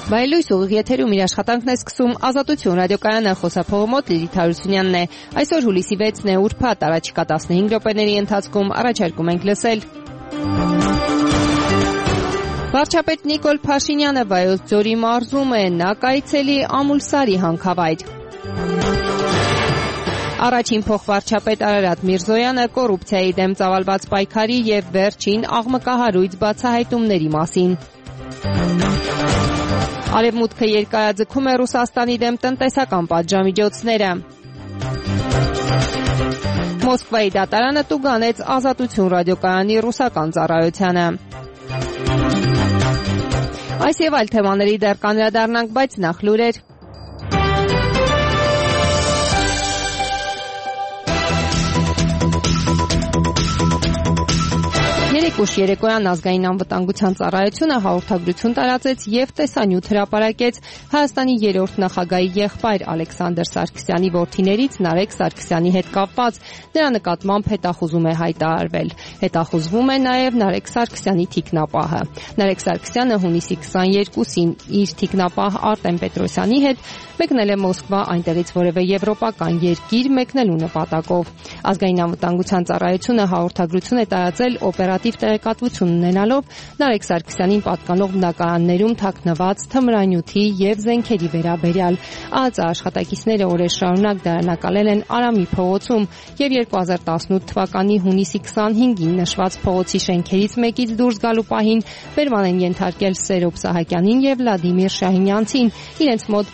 Բայլույս ուղիղ եթերում իր աշխատանքն է սկսում Ազատություն ռադիոկայանը, խոսափողը մոտ Լիլիթ Հարությունյանն է։ Այսօր հուլիսի 6-ն է, ուրբաթ, առաջիկա 15 րոպեների ընթացքում առաջարկում ենք լսել. Վարչապետ Նիկոլ Փաշինյանը Վայոց ձորի մարզում է, նա կայցելի Ամուլսարի հանքավայր։ Առաջին փոխվարչապետ Արարատ Միրզոյանը կոռուպցիայի դեմ ծավալված պայքարի եւ վերջին աղմկահարույց բացահայտումների մասին։ Արևմուտքը երկարաձգում է Ռուսաստանի դեմ տնտեսական պատժամիջոցները։ Մոսկվայի դատարանը տուգանեց Ազատություն ռադիոկայանի ռուսական ծառայությանը։ Այս եւ այլ թեմաների դեռ կանդրադառնանք, բայց նախ լուրեր։ Ուշ երեկոյան ազգային անվտանգության ծառայությունը հաղորդագրություն տարածեց եւ տեսանյութ հրապարակեց Հայաստանի 3-րդ նախագահի եղբայր Ալեքսանդր Սարգսյանի որդիներից Նարեկ Սարգսյանի հետ կապված նրա նկատմամբ հետախուզում է հայտարարվել։ Հետախուզվում է նաեւ Նարեկ Սարգսյանի թիկնապահը։ Նարեկ Սարգսյանը հունիսի 22-ին իր թիկնապահ Արտեմ Պետրոսյանի հետ մեկնել է Մոսկվա, այնտեղից որևէ եվրոպական երկիր մեկնելու նպատակով։ Ազգային անվտանգության ծառայությունը հաղորդագրություն է տարածել օպերատիվ տեղեկատվություն ունենալով Նարեկ Սարգսյանին պատկանող բնակարաններում թաքնված թմրանյութի եւ զենքերի վերաբերյալ։ ԱԱԾ աշխատակիցները օրեր շարունակ դարանակալել են Արամի փողոցում եւ 2018 թվականի հունիսի 25-ին նշված փողոցի շենքերից մեկից դուրս գալու պահին բերման են ենթարկել Սերոբ Սահակյանին եւ Վլադիմիր Շահինյանցին իրենց մոտ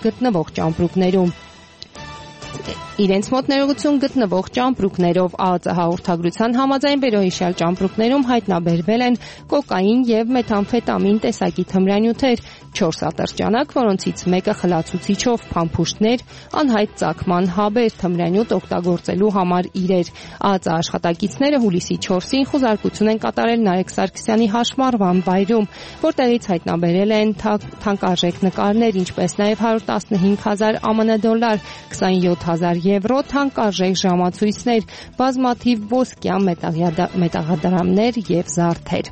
ներողություն գտնվող ճամպրուկներով ԱԱԾ հաղորդագրության համաձայն վերոհիշյալ ճամպրուկներում հայտնաբերվել են կոկային եւ մեթամֆետամին տեսակի թմրանյութեր, 4 ատրճանակ, որոնցից մեկը խլացուցիչով, փամփուշտներ, անհայտ ծագման հաբեր, թմրանյութ օգտագործելու համար իրեր։ ԱԱԾ աշխատակիցները հուլիսի 4-ին խուզարկություն են կատարել Նարեկ Սարգսյանի հաշմառվան վայրում, որտեղից հայտնաբերել են թանկարժեք նկարներ, ինչպես նաեւ 115,000 ԱՄՆ դոլար, 27,000 եվրո, թանկարժեք ժամացույցներ, բազմաթիվ ոսկյա մետաղադրամներ եւ զարդեր։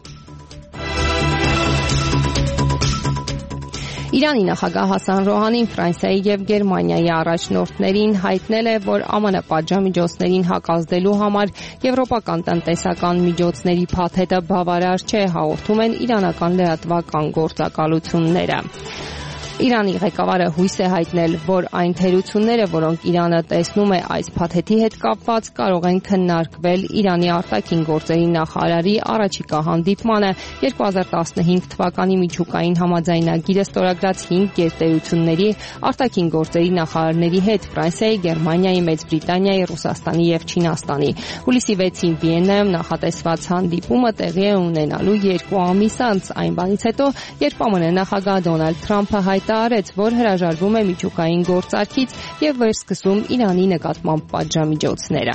Իրանի նախագահ Հասան Ռոհանին Ֆրանսիայի եւ Գերմանիայի առաջնորդներին հայտնել է, որ ԱՄՆ պատժամիջոցներին հակազդելու համար եվրոպական տնտեսական միջոցների փաթեթը բավարար չէ, հաղորդում են իրանական լրատվական գործակալությունները։ Իրանի ղեկավարը հույս է հայտնել, որ այն թերությունները, որոնք Իրանը տեսնում է այս փաթեթի հետ կապված, կարող են քննարկվել Իրանի արտաքին գործերի նախարարի առաջիկա հանդիպմանը 2015 թվականի միջուկային համաձայնագիրը ստորագրած 5 գերտերությունների արտաքին գործերի նախարարների հետ Ֆրանսիայի, Գերմանիայի, Մեծ Բրիտանիայի, Ռուսաստանի եւ Չինաստանի։ Հուլիսի 6-ին Վիեննայում նախատեսված հանդիպումը տեղի է ունենալու 2 ամիս անց, այն բանից հետո, երբ ԱՄՆ նախագահ Դոնալդ Թրամփը հայտարարեց, որ հրաժարվում է միջուկային գործարքից եւ վերսկսում Իրանի նկատմամբ պատժամիջոցները։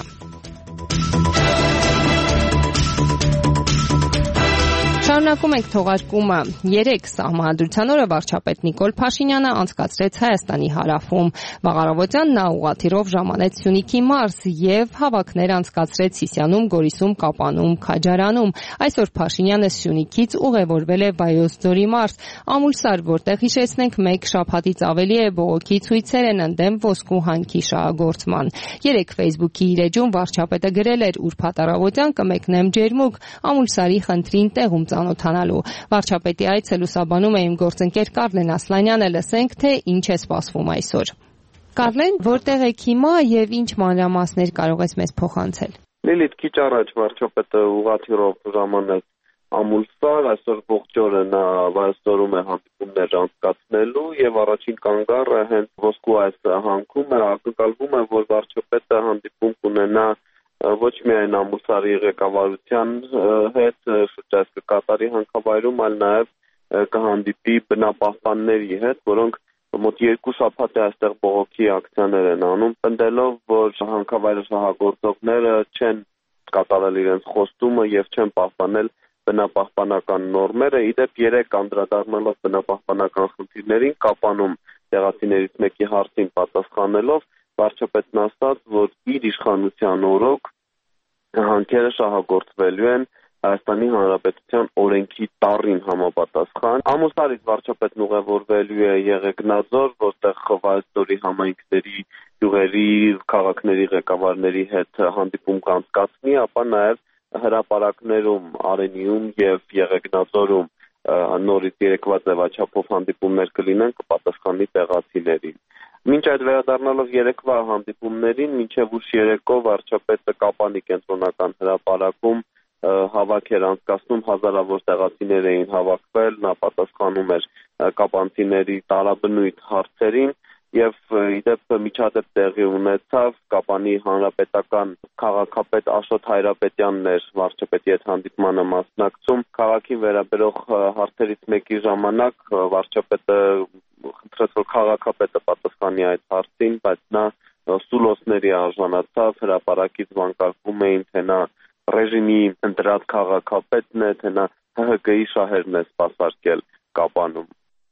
Շարունակում ենք թողարկումը։ 3 սահմանադրության օրը վարչապետ Նիկոլ Փաշինյանը անցկացրեց Հայաստանի հարավում։ Վաղ առավոտյան նա ուղղաթիռով ժամանեց Սյունիքի մարզ եւ հավաքներ անցկացրեց Սիսիանում, Գորիսում, Կապանում, Քաջարանում։ Այսօր Փաշինյանը Սյունիքից ուղևորվել է Վայոց ձորի մարզ, Ամուլսար, որտեղ հիշեցնենք 1 շաբաթից ավելի է բողոքի ցույցեր են ընդդեմ ոսկու հանքի շահագործման։ 3 Facebook-ի իր էջում վարչապետը գրել էր. «Ուրբաթ առավոտյան կմեկնեմ ջերմուկ Ամուլսարի խնդրին տեղում ծանոթանալու»։ Վարչապետի այցը լուսաբանում է իմ գործընկեր Կարլեն Ասլանյանը, լսենք, թե ինչ է սպասվում այսօր։ Կարլեն, որտեղ եք հիմա եւ ինչ մանրամասներ կարող ես մեզ փոխանցել։ Լիլիթ, քիչ առաջ վարչապետը ուղղաթիռով ժամանեց Ամուլսար, այսօր ողջ օրը նա Վայոց ձորում է հանդիպումներ անցկացնելու եւ առաջին կանգառը հենց ոսկու այս հանքում է, ակնկալվում է, որ վարչապետը հանդիպում կունենա ոչ միայն Ամուլսարի ղեկավարության հետ շրջայց կկատարի հանքավայրում, այլ նաև կհանդիպի բնապահպանների հետ, որոնք մոտ 2 շաբաթ է այստեղ բողոքի ակցիաներ են անում, պնդելով, որ հանքավայրը շահագործողները չեն կատարել իրենց խոստումը եւ չեն պահպանել բնապահպանական նորմերը։ Իդեպ 3 անդրադառնալով բնապահպանական խնդիրներին, Կապանում տեղացիներից մեկի հարցին պատասխանելով, վարչապետն ասաց, որ իր իշխանության օրոք հանքերը շահագործվելու են Հայաստանի Հանրապետության օրենքի տառին համապատասխան։ Ամուսարից վարչապետն ուղևորվելու է Եղեգնաձոր, որտեղ Վայոց համայնքների յուղերի քաղաքների ղեկավարների հետ հանդիպում կանցկացնի, ապա նաև հրապարակներում Արենիում եւ Եղեգնաձորում նորից երեկվա ձևաչափով հանդիպումներ կլինեն, կպատասխանի տեղացիներին։ Մինչ այդ վերադառնալով երեկվա հանդիպումներին, մինչև ուշ երեկո վարչապետը Կապանի կենտրոնական հրապարակում հավաք էր անցկացնում, հազարավոր տեղացիներ էին հավաքվել, նա պատասխանում էր կապանցիների տարաբնույթ հարցերին եւ իդեպ միջադեպ տեղի ունեցավ Կապանի հանրապետական քաղաքապետ Աշոտ Հայրապետյանն էր վարչապետի հետ հանդիպմանը մասնակցում։ Քաղաքին վերաբերող հարցերից մեկի ժամանակ վարչապետը խնդրեց, որ քաղաքապետը պատասխանի այդ հարցին, բայց նա սուլոսների արժանացավ, հրապարակից վանկարկում էին, թե նա ռեժիմի ընտրած քաղաքապետն է, թե նա ՀՀԿ-ի շահերն է սպասարկել Կապանում։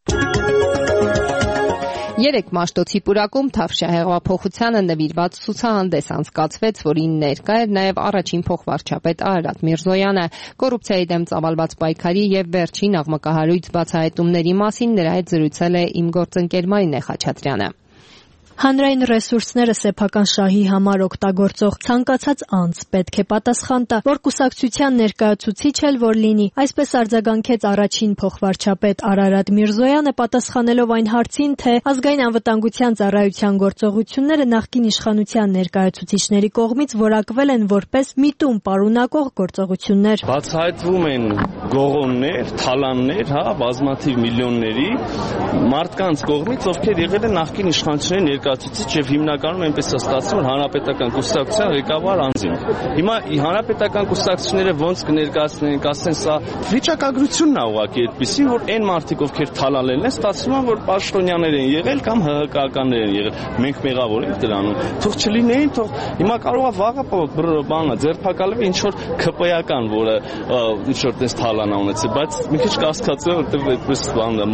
Երեկ Մաշտոցի պուրակում Թավշյա հեղափոխությանը նվիրված ցուցահանդես անցկացվեց, որին ներկա էր նաև առաջին փոխվարչապետ Արարատ Միրզոյանը։ Կոռուպցիայի դեմ ծավալված պայքարի եւ վերջին աղմկահարույց բացահայտումների մասին նրա հետ զրուցել է իմ գործընկեր Մարինե Խաչատրյանը։ Հանրային ռեսուրսները սեփական շահի համար օգտագործող ցանկացած անձ պետք է պատասխան տա, որ կուսակցության ներկայացուցիչ էլ որ լինի։ Այսպես արձագանքեց առաջին փոխվարչապետ Արարատ Միրզոյանը, պատասխանելով այն հարցին, թե ազգային անվտանգության ծառայության գործողությունները նախկին իշխանության ներկայացուցիչների կողմից որակվել են որպես միտում պարունակող գործողություններ։ Բացահայտվում են գողոններ, թալաններ, բազմաթիվ միլիոնների մարդկանց կողմից, ովքեր եղել են նախկին իշխանությունների ներկայացուցիչ եւ հիմնականում այնպես է ստացվում, որ հանրապետական կուսակցության ղեկավար անձին։ Հիմա հանրապետական կուսակցությունները ոնց կներկայացնեն, կասեն սա վիճակագրությունն է ուղղակի այդպեսին, որ այն մարդիկ, ովքեր թալալելն են, ստացվում է, որ պաշտոնյաներ են եղել կամ ՀՀԿ-ականներ են եղել։ Մենք մեղավոր ենք դրանում։ Թող չլինեին, թող հիմա կարող է վաղը բանը ձերբակալվի ինչ որ ԿՊ-ական, որը ինչ որ տես թալանա ունեցել, բայց մի քիչ կասկածում եմ, որտեղ այդպես բանը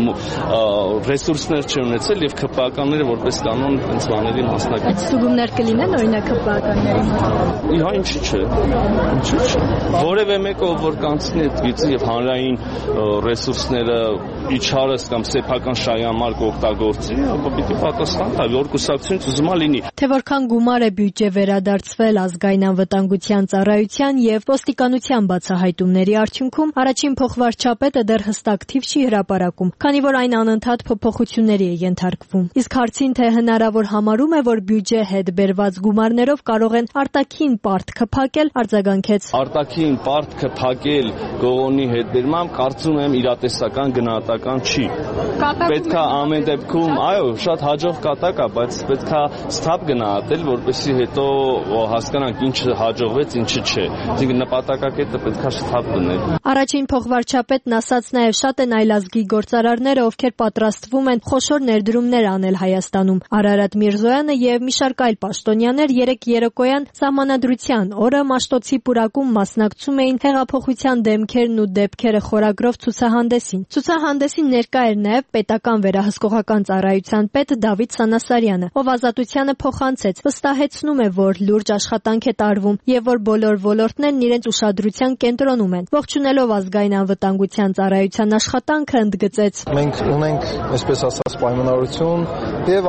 ռեսուրսներ չեն ունեցել եւ ԿՊ-ականները որպես կանոն այնց բաների մասնակից։ Ստուգումներ կլինեն օրինակ ԿՊ-ականների մոտ։ Իհա ինչի՞ չէ։ Ինչի՞ չէ։ Որևէ մեկը որ կանցնի այդ գիծը եւ հանրային ռեսուրսները իջարս կամ սեփական շահի համար կօգտագործի, ապա պիտի պատասխան տա, որ կուսակցությունից ուզում է լինի։ Թե որքան գումար է բյուջե վերադարձվել ազգային անվտանգության ծառայության եւ ոստիկանության բացահայտումների արդյունքում առաջին փոխվարչապետը դեռ հստակ թիվ չի հրապարակում, քանի որ այն անընդհատ փոփոխությունների է ենթարկվում։ Իսկ հարցին, թե հնարավոր համարում է, որ բյուջե հետ բերված գումարներով կարող են արտաքին պարտ քփակել, արձագանքեց. Արտաքին պարտ քփակել գողոնի հետ բերմամբ կարծում եմ իրատեսական գնահատական չի։ Պետքա ամեն դեպքում, այո, շատ հաջող կատակ է, բայց պետքա սթափ գնահատել, որպեսզի հետո հասկանանք ինչը հաջողվեց, ինչը չէ։ Այսինքն նպատակակետը պետքա սթափ դնել։ Առաջին փոխվարչապետն ասաց նաև շատ են այլազգի գործարարները, ովքեր պատրաստվում են խոշոր ներդրումներ անել Հայաստանում։ Արարատ Միրզոյանը եւ մի շարք այլ պաշտոնյաներ երեկ երեկոյան Սահմանադրության օրը Մաշտոցի պուրակում մասնակցում էին հեղափոխության դեմքերն ու դեպքերը խորագրով ցուցահանդեսին։ Ցուցահանդեսին ներկա էր նաև պետական վերահսկողական ծառայության պետ Դավիթ Սանասարյանը, ով Ազատությանը փոխանցեց, վստահեցնում է, որ լուրջ աշխատանք է տարվում եւ որ բոլոր ոլորտներն իրենց ուշադրության կենտրոնում են։ Ողջունելով ազգային անվտանգության ծառայության աշխատանքը ընդգծեց. Մենք ունենք, այսպես ասած, պայմանավորություն եւ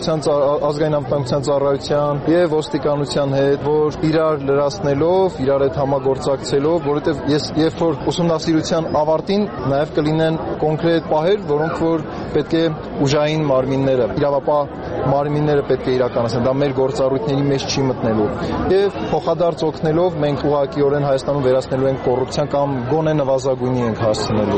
ազգային անվտանգության ծառայության եւ ոստիկանության հետ, որ իրար լրացնելով, իրար հետ համագործակցելով, որովհետեւ ես երբ որ ուսումնասիրության ավարտին նաեւ կլինեն կոնկրետ պահեր, որոնք որ պետք է ուժային մարմինները, իրավապահ մարմինները պետք է իրականացնեն, դա մեր գործառույթների մեջ չի մտնելու։ Եվ փոխադարձ օգնելով մենք ուղղակիորեն Հայաստանում վերացնելու ենք կոռուպցիան կամ գոնե նվազագույնի ենք հասցնելու։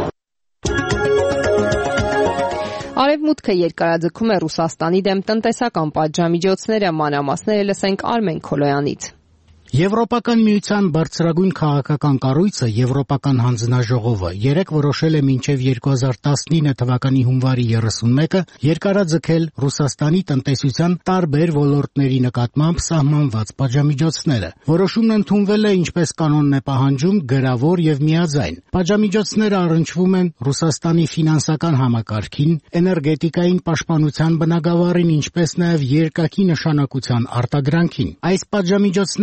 Արևմուտքը երկարաձգում է Ռուսաստանի դեմ տնտեսական պատժամիջոցները, մանրամասները լսենք Արմեն Քոլոյանից։ Եվրոպական միության բարձրագույն քաղաքական կառույցը Եվրոպական հանձնաժողովը երեկ որոշել է մինչև 2019 թվականի հունվարի 31-ը երկարաձգել Ռուսաստանի տնտեսության տարբեր ոլորտների նկատմամբ սահմանված պատժամիջոցները։ Որոշումն ընդունվել է ինչպես կանոնն է պահանջում գրավոր եւ միաձայն։ Պատժամիջոցները առնչվում են Ռուսաստանի ֆինանսական համակարգին, էներգետիկային պաշտպանության բնագավառին, ինչպես նաեւ երկակի նշանակության արտադրանքին։ Այս պատժամիջոցները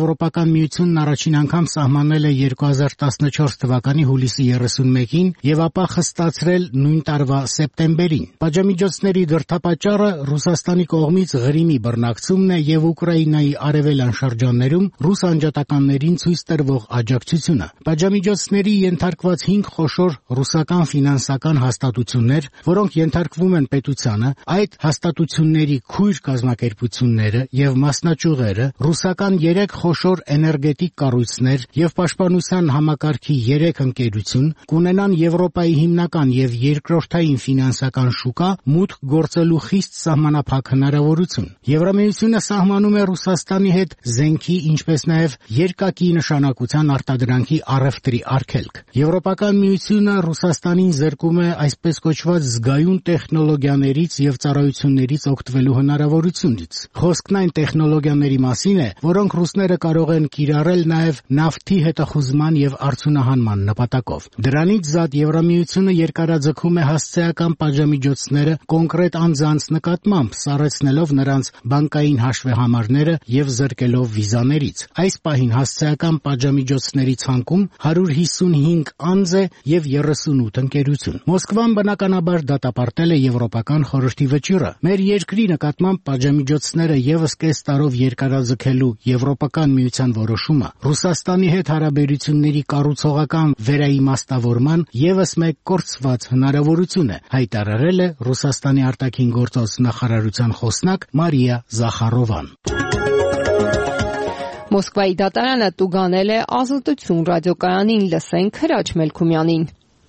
Եվրոպական միությունն առաջին անգամ սահմանել է 2014 թվականի հուլիսի 31-ին եւ ապա խստացրել նույն տարվա սեպտեմբերին։ Պատժամիջոցների դրդապատճառը Ռուսաստանի կողմից Ղրիմի բռնակցումն է եւ Ուկրաինայի արևելյան շրջաններում ռուս անջատականներին ցույց տրվող աջակցությունը։ Պատժամիջոցների ենթարկված 5 խոշոր ռուսական ֆինանսական հաստատություններ, որոնք ենթարկվում են պետությանը, այդ հաստատությունների քույր կազմակերպությունները եւ մասնաճյուղերը, ռուսական 3 խոշոր էներգետիկ կառույցներ եւ պաշտպանության համակարգի 3 ընկերություն կունենան Եվրոպայի հիմնական եւ երկրորդային ֆինանսական շուկա մուտք գործելու խիստ սահմանափակ հնարավորություն։ Եվրամիությունը սահմանում է Ռուսաստանի հետ զենքի, ինչպես նաեւ երկակի նշանակության արտադրանքի առևտրի արգելք։ Եվրոպական միությունը Ռուսաստանին զրկում է այսպես կոչված զգայուն տեխնոլոգիաներից եւ ծառայություններից օգտվելու հնարավորությունից։ Խոսքն այն տեխնոլոգիաների մասին է, որոնք ռուսները կարող են կիրառել նաեւ նավթի հետախուզման եւ արդյունահանման նպատակով։ Դրանից զատ Եվրամիությունը երկարաձգում է հասցեական պատժամիջոցները կոնկրետ անձանց նկատմամբ, սառեցնելով նրանց բանկային հաշվեհամարները եւ զրկելով վիզաներից։ Այս պահին հասցեական պատժամիջոցների ցանկում 155 անձ է եւ 38 ընկերություն։ Մոսկվան բնականաբար դատապարտել է Եվրոպական խորհրդի վճիռը։ Մեր երկրի նկատմամբ պատժամիջոցները եւս կես տարով երկարաձգելու Եվրոպական միության որոշումը Ռուսաստանի հետ հարաբերությունների կառուցողական վերաիմաստավորման եւս մեկ կորցված հնարավորություն է, հայտարարել է Ռուսաստանի արտաքին գործոց նախարարության խոսնակ Մարիա Զախարովան։ Մոսկվայի դատարանը տուգանել է Ազատություն ռադիոկայանին, լսենք Հրաչ Մելքումյանին։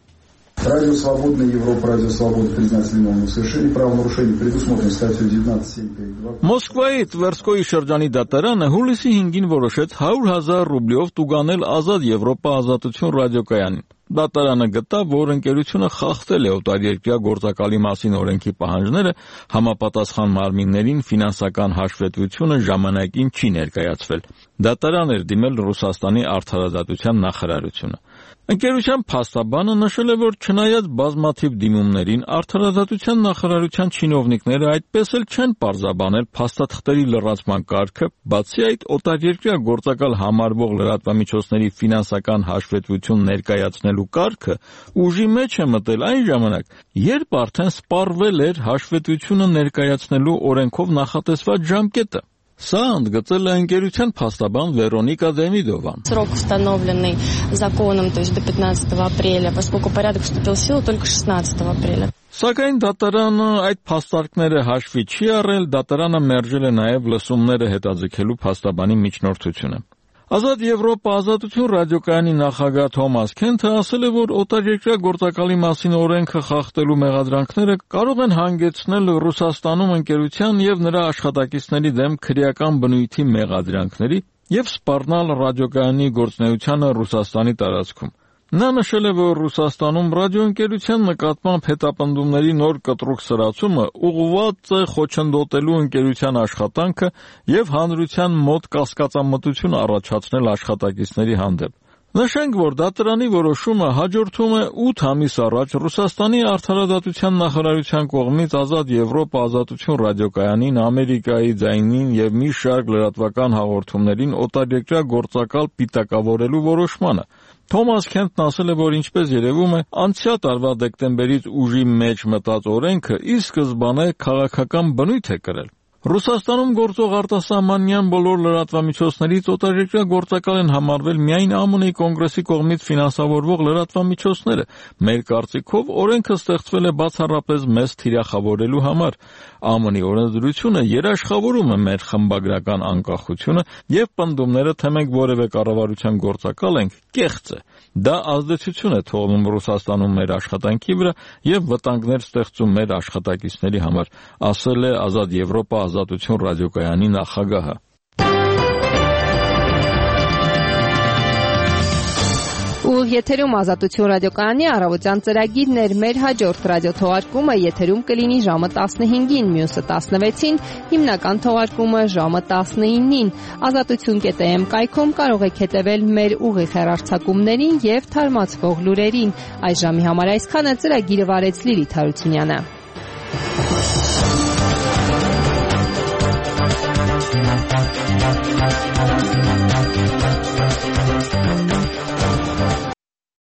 Радио «Свободная Европа», «Радио Свобода» признать виновным в совершении правонарушений, предусмотрено статьей 19.7. Մոսկվայի Տվերսկոյի շրջանի դատարանը հուլիսի 5-ին որոշեց 100,000 ռուբլիով տուգանել Ազատ Եվրոպա Ազատություն ռադիոկայանին։ Դատարանը գտավ, որ ընկերությունը խախտել է օտարերկրյա գործակալի մասին օրենքի պահանջները, համապատասխան մարմիններին ֆինանսական հաշվետվությունը ժամանակին չի ներկայացվել։ Դատարան էր դիմել Ռուսաստանի արդարադատության նախարարությունը։ Ընկերության փաստաբանը նշել է, որ չնայած բազմաթիվ դիմումներին, արդարադատության նախարարության չինովնիկները այդպես էլ չեն պարզաբանել փաստաթղթերի լրացման կարգը, բացի այդ օտարերկրյա գործակալ համարվող լրատվամիջոցների ֆինանսական հաշվետվություն ներկայացնելու կարգը ուժի մեջ է մտել այն ժամանակ, երբ արդեն սպառվել էր հաշվետվությունը ներկայացնելու օրենքով նախատեսված ժամկետը։ Սա ընդգծել է ընկերության փաստաբան Վերոնիկա Դեմիդովան։ Срок, установленный законом, то есть до 15 апреля, поскольку порядок вступил в силу только 16 апреля. Սակայն դատարանը այդ փաստարկները հաշվի չի առել, դատարանը մերժել է նաև լսումները հետաձգելու փաստաբանի միջնորդությունը։ Ազատ Եվրոպա Ազատություն ռադիոկայանի նախագահ Թոմաս Քենթը ասել է, որ օտարերկրյա գործակալի մասին օրենքը խախտելու մեղադրանքները կարող են հանգեցնել Ռուսաստանում ընկերության եւ նրա աշխատակիցների դեմ քրեական բնույթի մեղադրանքների եւ սպառնալ ռադիոկայանի գործունեությանը Ռուսաստանի տարածքում։ Նա նշել է, որ Ռուսաստանում ռադիոընկերության նկատմամբ հետապնդումների նոր կտրուկ սրացումը ուղղված է խոչընդոտելու ընկերության աշխատանքը եւ հանրության մոտ կասկածամտություն առաջացնել աշխատակիցների հանդեպ։ Նշենք, որ դատարանի որոշումը հաջորդում է 8 ամիս առաջ Ռուսաստանի արդարադատության նախարարության կողմից Ազատ Եվրոպա Ազատություն ռադիոկայանին, Ամերիկայի ձայնին եւ մի շարք լրատվական հաղորդումներին օտարերկրյա գործակալ պիտակավորելու որոշմանը։ Թոմաս Քենթն ասել է, որ ինչպես երևում է, անցյալ տարվա դեկտեմբերից ուժի մեջ մտած օրենքը ի սկզբանե քաղաքական բնույթ է կրել։ Ռուսաստանում գործող արտասահմանյան բոլոր լրատվամիջոցներից օտարերկրյա գործակալ են համարվել միայն ԱՄՆ-ի կոնգրեսի կողմից ֆինանսավորվող լրատվամիջոցները։ Մեր կարծիքով օրենքը ստեղծվել է բացառապես մեզ թիրախավորելու համար։ ԱՄՆ-ի օրենսդրությունը երաշխավորում է մեր խմբագրական անկախությունը եւ պնդումները, թե մենք որևէ կառավարության գործակալ ենք, կեղծ է։ Դա ազդեցություն է թողնում Ռուսաստանում մեր աշխատանքի վրա եւ վտանգներ ստեղծում մեր աշխատակիցների համար, ասել է Ազատ Եվրոպա Ազատություն ռադիոկայանի նախագահը։ Ու եթերում Ազատություն ռադիոկայանի առավոտյան ծրագիրն էր, մեր հաջորդ ռադիոթողարկումը եթերում կլինի ժամը 15-ին, մյուսը 16-ին, հիմնական թողարկումը ժամը 19-ին։ Ազատություն.am կայքում կարող եք հետևել մեր ուղիղ հեռարձակումներին եւ թարմացվող լուրերին։ Այս ժամի համար այսքանը, ծրագիրը վարեց Լիլիթ Հարությունյանը։ Thank you.